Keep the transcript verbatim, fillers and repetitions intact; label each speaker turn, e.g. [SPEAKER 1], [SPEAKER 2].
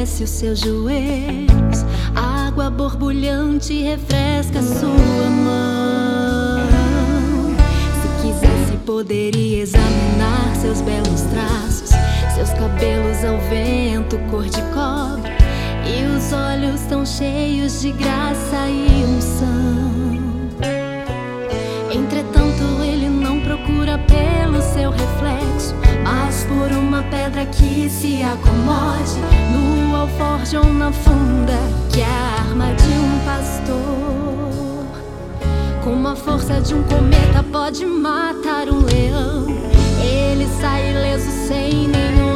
[SPEAKER 1] aquece os seus joelhos, a água borbulhante refresca sua mão. Se quisesse, poderia examinar seus belos traços, seus cabelos ao vento cor de cobre, e os olhos tão cheios de graça e unção. Entretanto, ele não procura pelo seu reflexo, mas por uma pedra que se acomode no alforje ou na funda, que é a arma de um pastor. Com a força de um cometa pode matar um leão, ele sai ileso sem nenhum